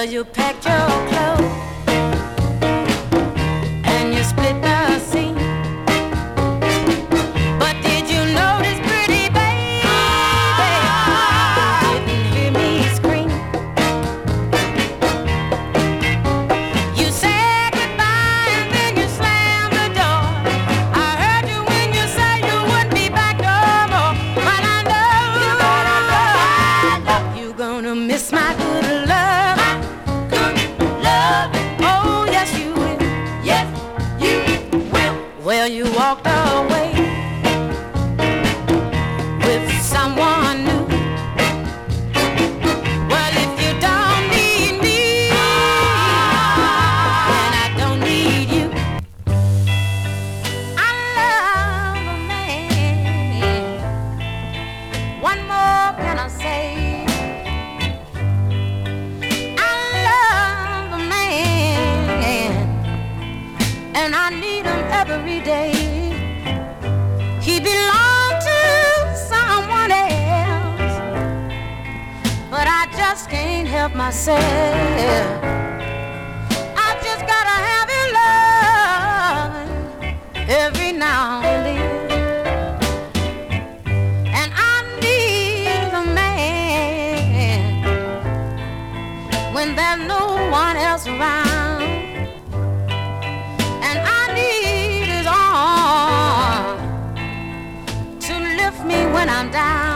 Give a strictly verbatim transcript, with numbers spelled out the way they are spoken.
Well, you packed your clothes and you split the scene. But did you notice, pretty baby, you didn't hear me scream? You said goodbye and then you slammed the door. I heard you when you said you wouldn't be back no more. But I know you're gonna miss my good love. Well, you walked away with someone new. Well, if you don't need me, then I don't need you. I love a man. What more can I say? I love a man, and I need him every day. He belonged to someone else, but I just can't help myself. I just gotta have his love every now and then. And I need a man when there's no one else around. Me when I'm down.